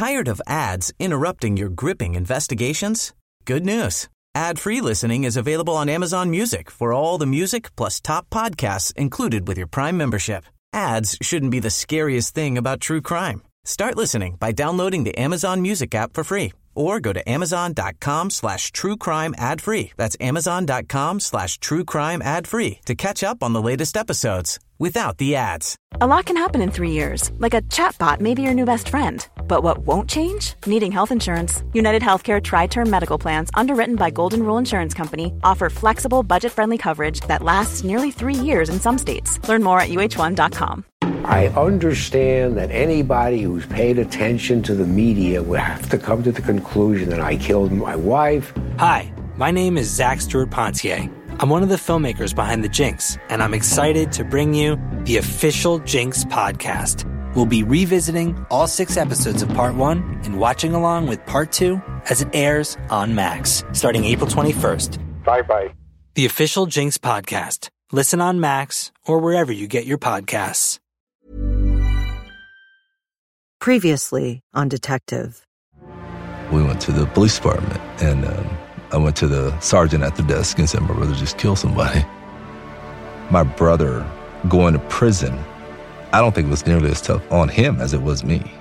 Tired of ads interrupting your gripping investigations? Good news. Ad-free listening is available on Amazon Music for all the music plus top podcasts included with your Prime membership. Ads shouldn't be the scariest thing about true crime. Start listening by downloading the Amazon Music app for free or go to amazon.com/truecrime ad-free. That's amazon.com/truecrime ad-free to catch up on the latest episodes without the ads. A lot can happen in 3 years, like a chatbot may be your new best friend. But what won't change? Needing health insurance. United Healthcare Tri-Term Medical Plans, underwritten by Golden Rule Insurance Company, offer flexible, budget-friendly coverage that lasts nearly 3 years in some states. Learn more at uh1.com. I understand that anybody who's paid attention to the media would have to come to the conclusion that I killed my wife. Hi, my name is Zach Stewart Pontier. I'm one of the filmmakers behind The Jinx, and I'm excited to bring you the official Jinx podcast. We'll be revisiting all 6 episodes of Part 1 and watching along with Part 2 as it airs on Max, starting April 21st. Bye-bye. The official Jinx podcast. Listen on Max or wherever you get your podcasts. Previously on Detective. We went to the police department, and I went to the sergeant at the desk and said, my brother just killed somebody. My brother going to prison, I don't think it was nearly as tough on him as it was me.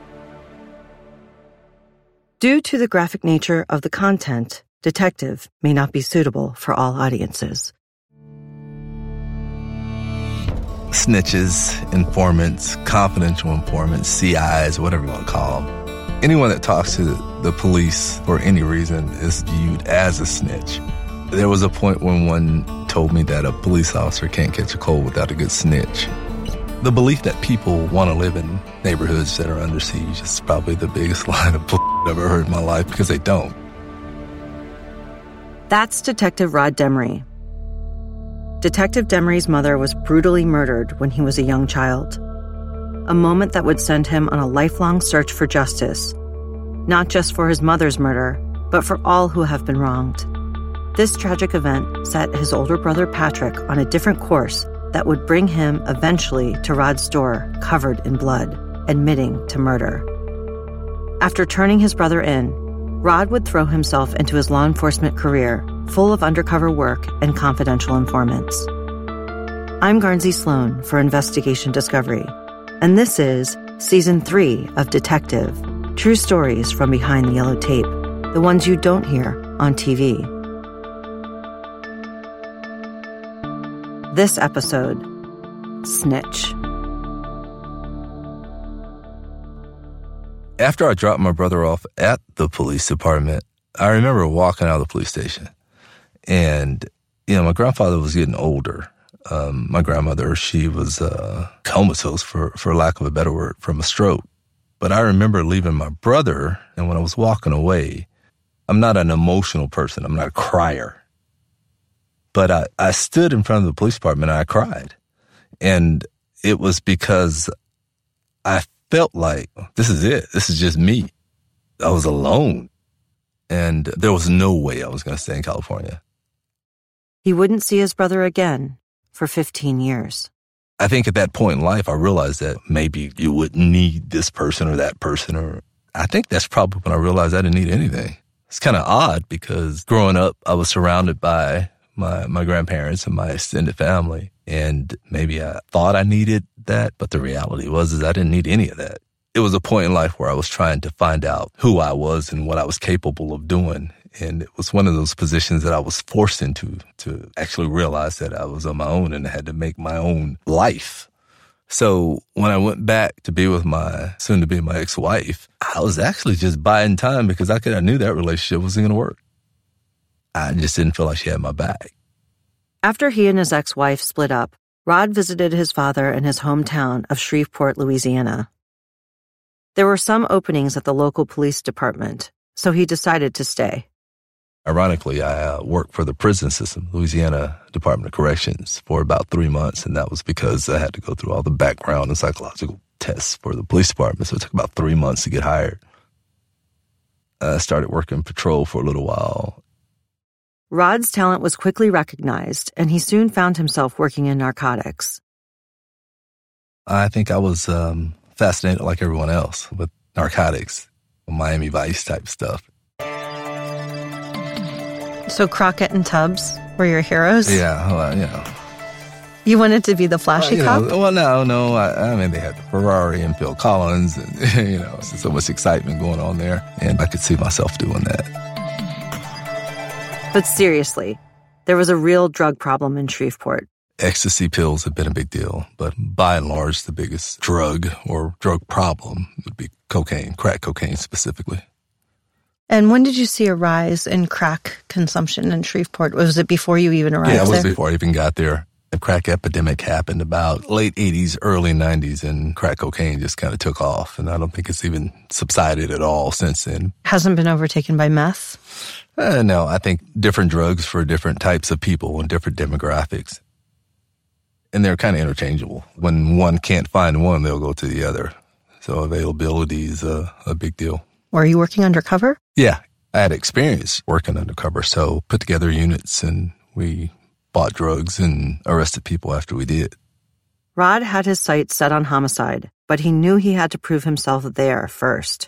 Due to the graphic nature of the content, Detective may not be suitable for all audiences. Snitches, informants, confidential informants, CIs, whatever you want to call them. Anyone that talks to the police for any reason is viewed as a snitch. There was a point when one told me that a police officer can't catch a cold without a good snitch. The belief that people want to live in neighborhoods that are under siege is probably the biggest line of I've ever heard in my life, because they don't. That's Detective Rod Demery. Detective Demery's mother was brutally murdered when he was a young child. A moment that would send him on a lifelong search for justice, not just for his mother's murder, but for all who have been wronged. This tragic event set his older brother Patrick on a different course that would bring him eventually to Rod's door covered in blood, admitting to murder. After turning his brother in, Rod would throw himself into his law enforcement career, full of undercover work and confidential informants. I'm Garnsey Sloan for Investigation Discovery, and this is Season 3 of Detective, true stories from behind the yellow tape, the ones you don't hear on TV. This episode, Snitch. After I dropped my brother off at the police department, I remember walking out of the police station. And, my grandfather was getting older. My grandmother, she was comatose, for lack of a better word, from a stroke. But I remember leaving my brother, and when I was walking away, I'm not an emotional person. I'm not a crier. But I stood in front of the police department and I cried. And it was because I felt like, this is it. This is just me. I was alone. And there was no way I was going to stay in California. He wouldn't see his brother again for 15 years. I think at that point in life, I realized that maybe you wouldn't need this person or that person. Or I think that's probably when I realized I didn't need anything. It's kind of odd because growing up, I was surrounded by my grandparents and my extended family. And maybe I thought I needed that, but the reality was I didn't need any of that. It was a point in life where I was trying to find out who I was and what I was capable of doing. And it was one of those positions that I was forced into to actually realize that I was on my own and I had to make my own life. So when I went back to be with my soon-to-be my ex-wife, I was actually just buying time because I knew that relationship wasn't going to work. I just didn't feel like she had my back. After he and his ex-wife split up, Rod visited his father in his hometown of Shreveport, Louisiana. There were some openings at the local police department, so he decided to stay. Ironically, I worked for the prison system, Louisiana Department of Corrections, for about 3 months, and that was because I had to go through all the background and psychological tests for the police department, so it took about 3 months to get hired. I started working patrol for a little while. Rod's talent was quickly recognized, and he soon found himself working in narcotics. I think I was fascinated like everyone else with narcotics. Miami Vice type stuff. So Crockett and Tubbs were your heroes? Yeah, well, You wanted to be the flashy cop? No. I mean, they had the Ferrari and Phil Collins, and, so much excitement going on there. And I could see myself doing that. But seriously, there was a real drug problem in Shreveport. Ecstasy pills have been a big deal, but by and large, the biggest drug or drug problem would be cocaine, crack cocaine specifically. And when did you see a rise in crack consumption in Shreveport? Was it before you even arrived there? Yeah, it was before I even got there. The crack epidemic happened about late 80s, early 90s, and crack cocaine just kind of took off. And I don't think it's even subsided at all since then. Hasn't been overtaken by meth? No, I think different drugs for different types of people and different demographics. And they're kind of interchangeable. When one can't find one, they'll go to the other. So availability is a big deal. Were you working undercover? Yeah, I had experience working undercover. So put together units and we bought drugs and arrested people after we did. Rod had his sights set on homicide, but he knew he had to prove himself there first.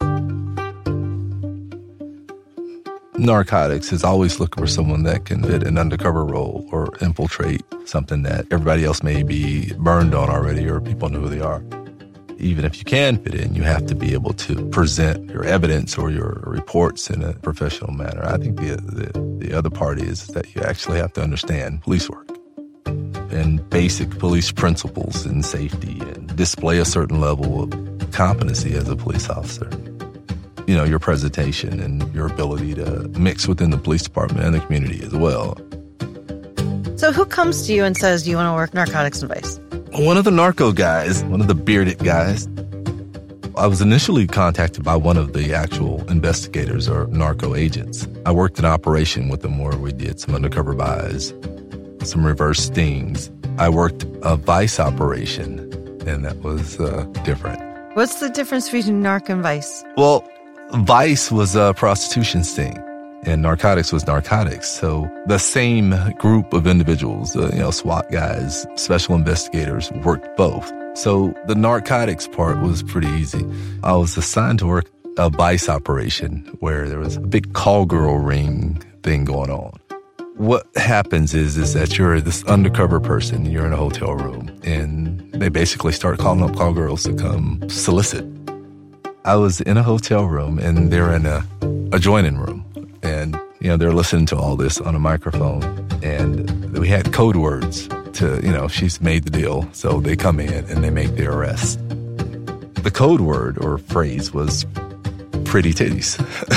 Narcotics is always looking for someone that can fit an undercover role or infiltrate something that everybody else may be burned on already or people know who they are. Even if you can fit in, you have to be able to present your evidence or your reports in a professional manner. I think the other part is that you actually have to understand police work and basic police principles and safety and display a certain level of competency as a police officer. Your presentation and your ability to mix within the police department and the community as well. So who comes to you and says, do you want to work narcotics and vice? One of the narco guys, one of the bearded guys. I was initially contacted by one of the actual investigators or narco agents. I worked an operation with them where we did some undercover buys, some reverse stings. I worked a vice operation, and that was different. What's the difference between narc and vice? Well, vice was a prostitution sting, and narcotics was narcotics. So the same group of individuals, SWAT guys, special investigators, worked both. So the narcotics part was pretty easy. I was assigned to work a vice operation where there was a big call girl ring thing going on. What happens is that you're this undercover person, you're in a hotel room, and they basically start calling up call girls to come solicit. I was in a hotel room, and they're in a adjoining room. And, they're listening to all this on a microphone. And we had code words to, she's made the deal. So they come in and they make their arrest. The code word or phrase was pretty titties.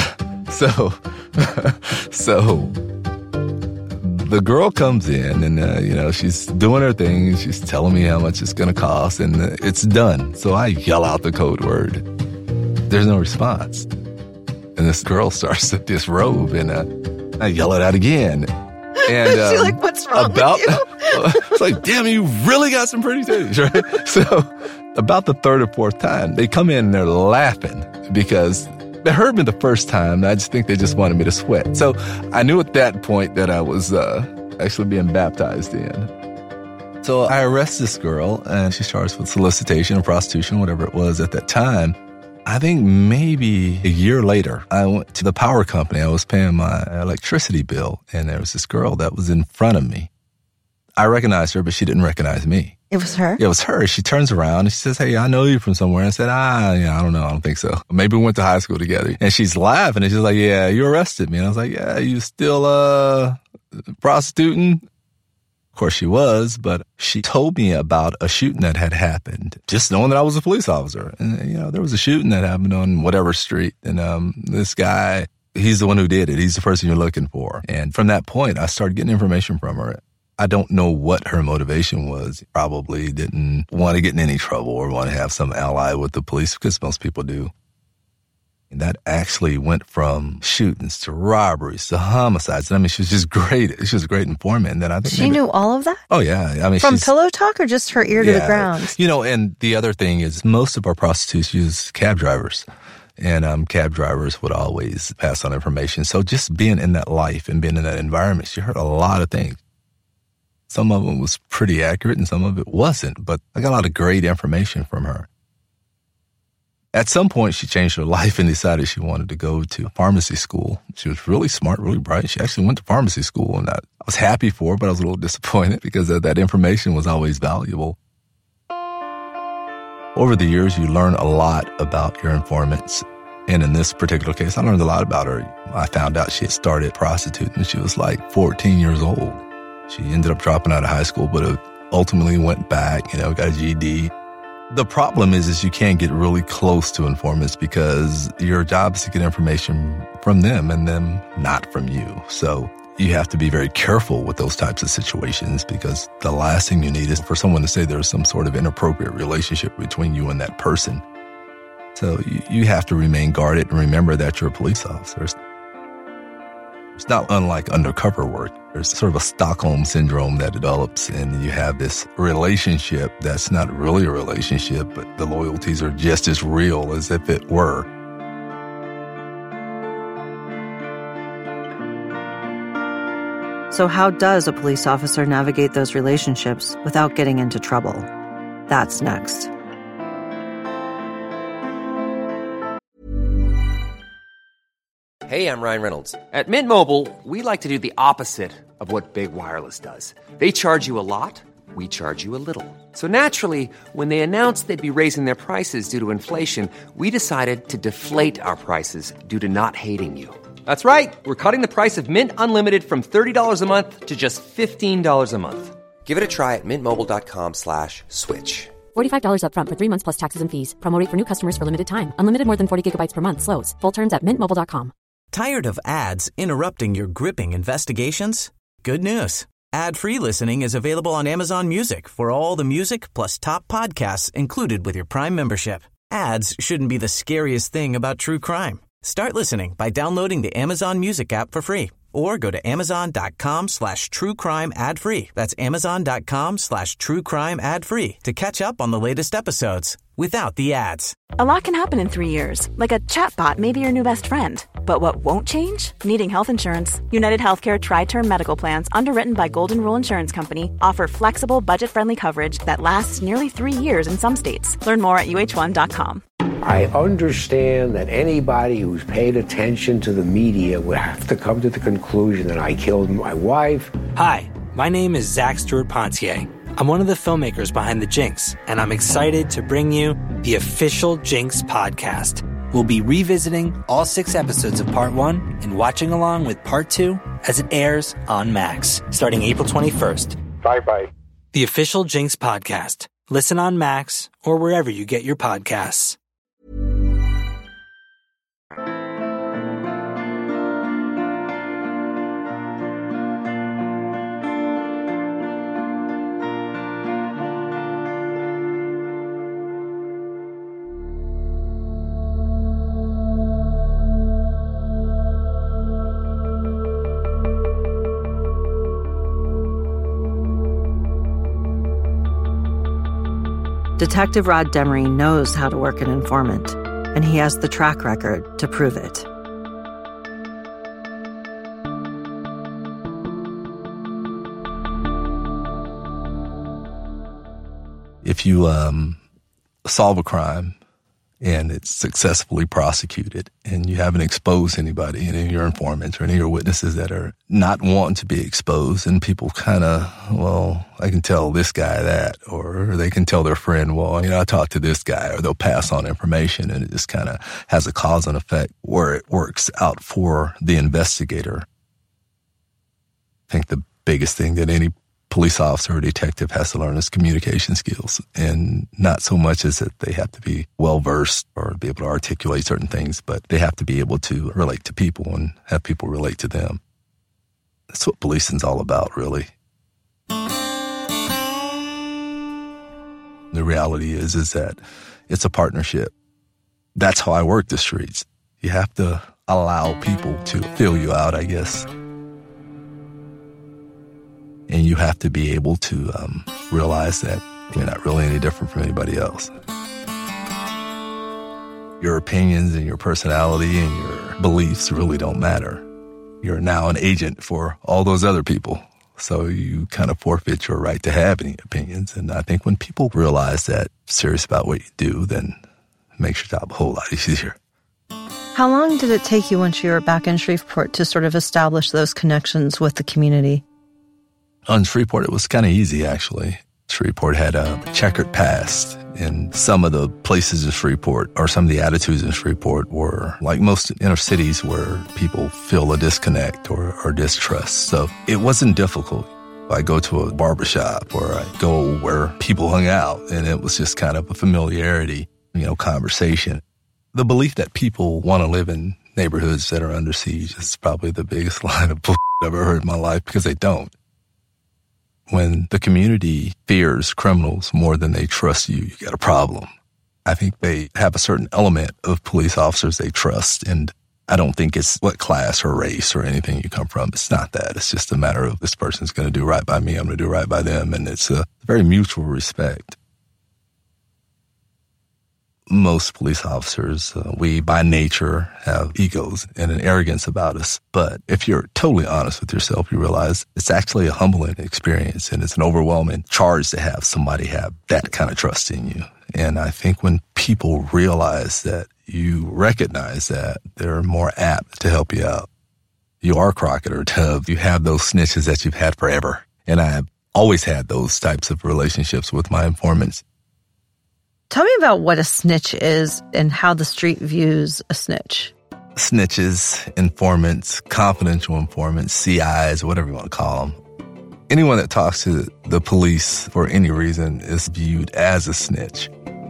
So the girl comes in and, she's doing her thing. She's telling me how much it's going to cost, and it's done. So I yell out the code word. There's no response. And this girl starts to disrobe, and I yell it out again. And she's like, what's wrong with you? It's like, damn, you really got some pretty titties, right? So about the third or fourth time, they come in and they're laughing because they heard me the first time. I just think they just wanted me to sweat. So I knew at that point that I was actually being baptized in. So I arrest this girl, and she charged with solicitation or prostitution, whatever it was at that time. I think maybe a year later, I went to the power company. I was paying my electricity bill, and there was this girl that was in front of me. I recognized her, but she didn't recognize me. It was her? Yeah, it was her. She turns around and she says, "Hey, I know you from somewhere." And I said, I don't know. I don't think so. Maybe we went to high school together. And she's laughing, and she's like, "Yeah, you arrested me." And I was like, "Yeah, you still prostituting?" Of course she was, but she told me about a shooting that had happened, just knowing that I was a police officer. And, there was a shooting that happened on whatever street. And this guy, he's the one who did it. He's the person you're looking for. And from that point, I started getting information from her. I don't know what her motivation was. Probably didn't want to get in any trouble or want to have some ally with the police, because most people do. And that actually went from shootings to robberies to homicides. And I mean, she was just great. She was a great informant. And then I think she knew all of that? Oh, yeah. I mean, from pillow talk or just her ear to the ground? And the other thing is most of our prostitutes use cab drivers. And cab drivers would always pass on information. So just being in that life and being in that environment, she heard a lot of things. Some of it was pretty accurate and some of it wasn't. But I got a lot of great information from her. At some point, she changed her life and decided she wanted to go to pharmacy school. She was really smart, really bright. She actually went to pharmacy school, and I was happy for her, but I was a little disappointed because that information was always valuable. Over the years, you learn a lot about your informants. And in this particular case, I learned a lot about her. I found out she had started prostituting when she was like 14 years old. She ended up dropping out of high school, but ultimately went back, got a GED. The problem is you can't get really close to informants because your job is to get information from them and them not from you. So you have to be very careful with those types of situations because the last thing you need is for someone to say there's some sort of inappropriate relationship between you and that person. So you have to remain guarded and remember that you're a police officer. It's not unlike undercover work. There's sort of a Stockholm syndrome that develops, and you have this relationship that's not really a relationship, but the loyalties are just as real as if it were. So how does a police officer navigate those relationships without getting into trouble? That's next. Hey, I'm Ryan Reynolds. At Mint Mobile, we like to do the opposite of what Big Wireless does. They charge you a lot, we charge you a little. So naturally, when they announced they'd be raising their prices due to inflation, we decided to deflate our prices due to not hating you. That's right. We're cutting the price of Mint Unlimited from $30 a month to just $15 a month. Give it a try at mintmobile.com/switch. $45 up front for 3 months plus taxes and fees. Promo rate for new customers for limited time. Unlimited more than 40 gigabytes per month slows. Full terms at mintmobile.com. Tired of ads interrupting your gripping investigations? Good news. Ad-free listening is available on Amazon Music for all the music plus top podcasts included with your Prime membership. Ads shouldn't be the scariest thing about true crime. Start listening by downloading the Amazon Music app for free or go to amazon.com/truecrime ad-free. That's amazon.com/truecrime ad-free to catch up on the latest episodes without the ads. A lot can happen in 3 years, like a chatbot may be your new best friend. But what won't change? Needing health insurance. United Healthcare Tri-Term Medical Plans, underwritten by Golden Rule Insurance Company, offer flexible, budget-friendly coverage that lasts nearly 3 years in some states. Learn more at uh1.com. I understand that anybody who's paid attention to the media would have to come to the conclusion that I killed my wife. Hi, my name is Zach Stewart Pontier. I'm one of the filmmakers behind The Jinx, and I'm excited to bring you the official Jinx podcast. We'll be revisiting all 6 episodes of Part 1 and watching along with Part 2 as it airs on Max, starting April 21st. Bye-bye. The official Jinx podcast. Listen on Max or wherever you get your podcasts. Detective Rod Demery knows how to work an informant, and he has the track record to prove it. If you solve a crime and it's successfully prosecuted and you haven't exposed anybody, any of your informants or any of your witnesses that are not wanting to be exposed, and people kind of, well, I can tell this guy that, or they can tell their friend, well, I talked to this guy, or they'll pass on information, and it just kind of has a cause and effect where it works out for the investigator. I think the biggest thing that any police officer or detective has to learn is communication skills, and not so much as that they have to be well-versed or be able to articulate certain things, but they have to be able to relate to people and have people relate to them. That's what policing's all about, really. The reality is that it's a partnership. That's how I work the streets. You have to allow people to fill you out, I guess. And you have to be able to realize that you're not really any different from anybody else. Your opinions and your personality and your beliefs really don't matter. You're now an agent for all those other people. So you kind of forfeit your right to have any opinions. And I think when people realize that, serious about what you do, then makes your job a whole lot easier. How long did it take you once you were back in Shreveport to sort of establish those connections with the community? On Shreveport, it was kind of easy, actually. Shreveport had a checkered past, and some of the places in Shreveport, or some of the attitudes in Shreveport, were like most inner cities where people feel a disconnect or distrust. So it wasn't difficult. I go to a barbershop or I go where people hung out, and it was just kind of a familiarity, conversation. The belief that people want to live in neighborhoods that are under siege is probably the biggest line of bullshit I've ever heard in my life, because they don't. When the community fears criminals more than they trust you, you got a problem. I think they have a certain element of police officers they trust, and I don't think it's what class or race or anything you come from. It's not that. It's just a matter of this person's going to do right by me, I'm going to do right by them, and it's a very mutual respect. Most police officers, we by nature have egos and an arrogance about us. But if you're totally honest with yourself, you realize it's actually a humbling experience, and it's an overwhelming charge to have somebody have that kind of trust in you. And I think when people realize that, you recognize that, they're more apt to help you out. You are Crockett or Tubbs. You have those snitches that you've had forever. And I have always had those types of relationships with my informants. Tell me about what a snitch is and how the street views a snitch. Snitches, informants, confidential informants, CIs, whatever you want to call them. Anyone that talks to the police for any reason is viewed as a snitch.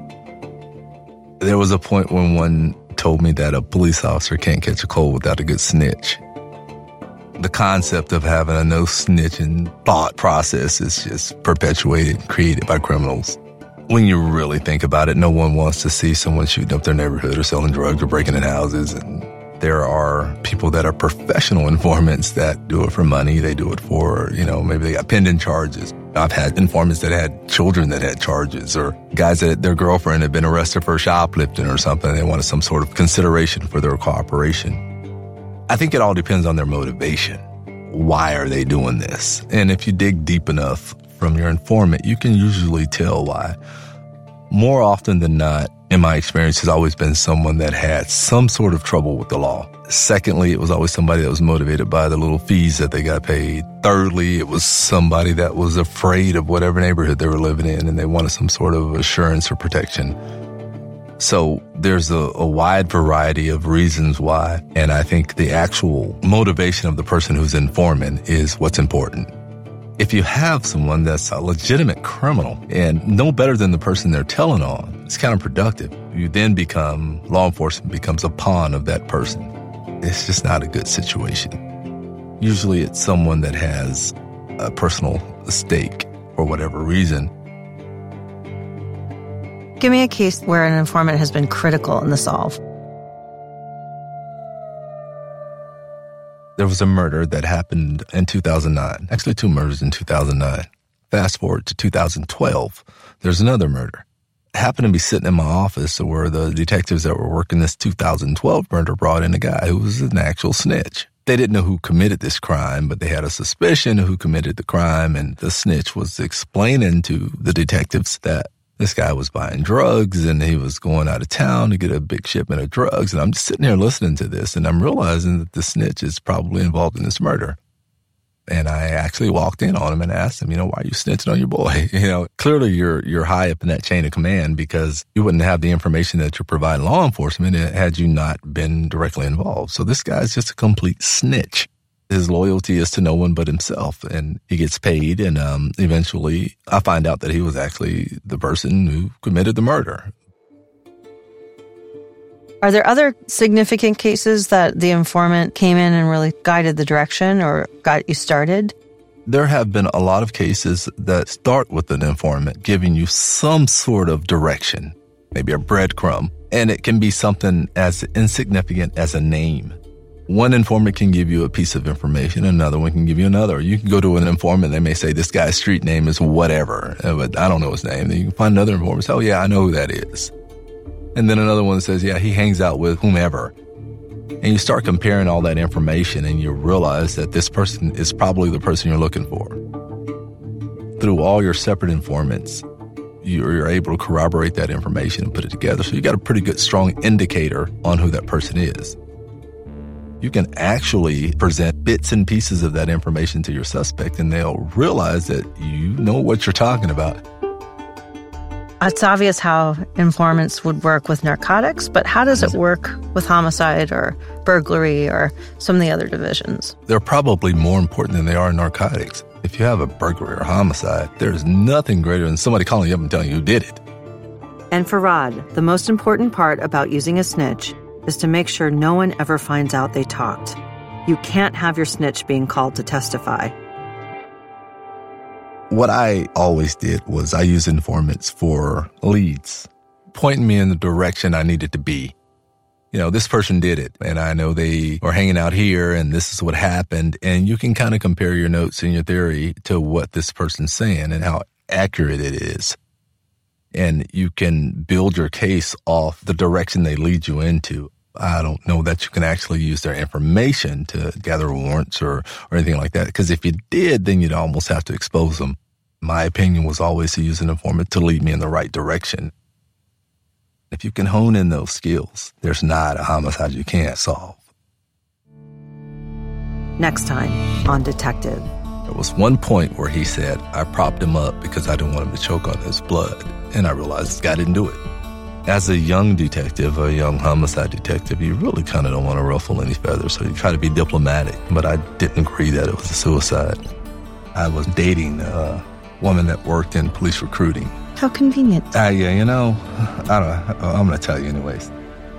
There was a point when one told me that a police officer can't catch a cold without a good snitch. The concept of having a no-snitching thought process is just perpetuated, created by criminals. When you really think about it, no one wants to see someone shooting up their neighborhood or selling drugs or breaking in houses. And there are people that are professional informants that do it for money. They do it for, maybe they got pending charges. I've had informants that had children that had charges, or guys that their girlfriend had been arrested for shoplifting or something. They wanted some sort of consideration for their cooperation. I think it all depends on their motivation. Why are they doing this? And if you dig deep enough from your informant, you can usually tell why. More often than not, in my experience, has always been someone that had some sort of trouble with the law. Secondly, it was always somebody that was motivated by the little fees that they got paid. Thirdly, it was somebody that was afraid of whatever neighborhood they were living in, and they wanted some sort of assurance or protection. So there's a wide variety of reasons why, and I think the actual motivation of the person who's informing is what's important. If you have someone that's a legitimate criminal and no better than the person they're telling on, it's counterproductive. You then law enforcement becomes a pawn of that person. It's just not a good situation. Usually it's someone that has a personal stake for whatever reason. Give me a case where an informant has been critical in the solve. There was a murder that happened in 2009. Actually, 2 murders in 2009. Fast forward to 2012, there's another murder. I happened to be sitting in my office where the detectives that were working this 2012 murder brought in a guy who was an actual snitch. They didn't know who committed this crime, but they had a suspicion of who committed the crime, and the snitch was explaining to the detectives that this guy was buying drugs and he was going out of town to get a big shipment of drugs. And I'm just sitting here listening to this, and I'm realizing that the snitch is probably involved in this murder. And I actually walked in on him and asked him, why are you snitching on your boy? Clearly you're high up in that chain of command, because you wouldn't have the information that you're providing law enforcement had you not been directly involved. So this guy's just a complete snitch. His loyalty is to no one but himself, and he gets paid. And eventually I find out that he was actually the person who committed the murder. Are there other significant cases that the informant came in and really guided the direction or got you started? There have been a lot of cases that start with an informant giving you some sort of direction, maybe a breadcrumb, and it can be something as insignificant as a name. One informant can give you a piece of information, another one can give you another. You can go to an informant, they may say, this guy's street name is whatever, but I don't know his name. Then you can find another informant and say, oh yeah, I know who that is. And then another one says, yeah, he hangs out with whomever. And you start comparing all that information and you realize that this person is probably the person you're looking for. Through all your separate informants, you're able to corroborate that information and put it together. So you got a pretty good, strong indicator on who that person is. You can actually present bits and pieces of that information to your suspect, and they'll realize that you know what you're talking about. It's obvious how informants would work with narcotics, but how does it work with homicide or burglary or some of the other divisions? They're probably more important than they are in narcotics. If you have a burglary or homicide, there's nothing greater than somebody calling you up and telling you who did it. And for Rod, the most important part about using a snitch is to make sure no one ever finds out they talked. You can't have your snitch being called to testify. What I always did was I used informants for leads, pointing me in the direction I needed to be. You know, this person did it, and I know they were hanging out here, and this is what happened. And you can kind of compare your notes and your theory to what this person's saying and how accurate it is. And you can build your case off the direction they lead you into. I don't know that you can actually use their information to gather warrants or anything like that, because if you did, then you'd almost have to expose them. My opinion was always to use an informant to lead me in the right direction. If you can hone in those skills, there's not a homicide you can't solve. Next time on Detective. There was one point where he said, I propped him up because I didn't want him to choke on his blood. And I realized this guy didn't do it. As a young detective, a young homicide detective, you really kind of don't want to ruffle any feathers, so you try to be diplomatic. But I didn't agree that it was a suicide. I was dating a woman that worked in police recruiting. How convenient. Yeah, you know, I don't know. I'm going to tell you anyways.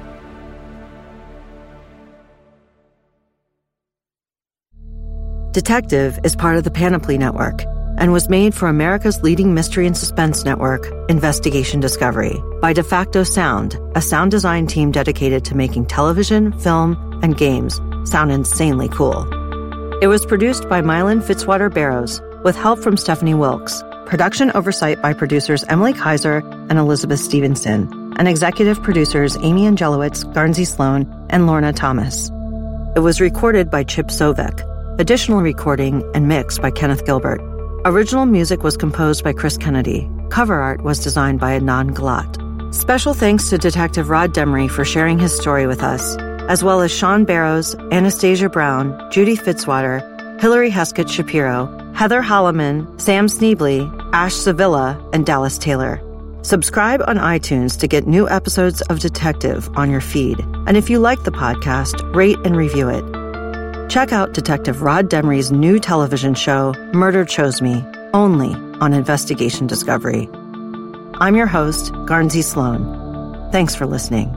Detective is part of the Panoply Network and was made for America's leading mystery and suspense network, Investigation Discovery, by De Facto Sound, a sound design team dedicated to making television, film, and games sound insanely cool. It was produced by Mylan Fitzwater Barrows, with help from Stephanie Wilkes. Production oversight by producers Emily Kaiser and Elizabeth Stevenson, and executive producers Amy Angelowitz, Garnsey Sloan, and Lorna Thomas. It was recorded by Chip Sovek. Additional recording and mix by Kenneth Gilbert. Original music was composed by Chris Kennedy. Cover art was designed by Adnan Galat. Special thanks to Detective Rod Demery for sharing his story with us, as well as Sean Barrows, Anastasia Brown, Judy Fitzwater, Hillary Heskett Shapiro, Heather Holloman, Sam Sneebly, Ash Sevilla, and Dallas Taylor. Subscribe on iTunes to get new episodes of Detective on your feed. And if you like the podcast, rate and review it. Check out Detective Rod Demery's new television show, Murder Chose Me, only on Investigation Discovery. I'm your host, Garnsey Sloan. Thanks for listening.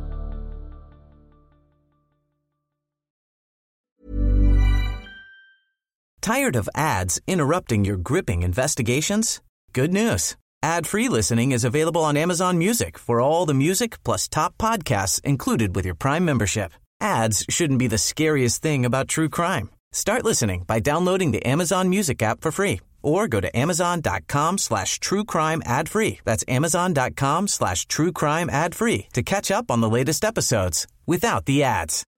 Tired of ads interrupting your gripping investigations? Good news. Ad-free listening is available on Amazon Music for all the music plus top podcasts included with your Prime membership. Ads shouldn't be the scariest thing about true crime. Start listening by downloading the Amazon Music app for free or go to amazon.com/truecrime ad-free. That's amazon.com/truecrime ad-free to catch up on the latest episodes without the ads.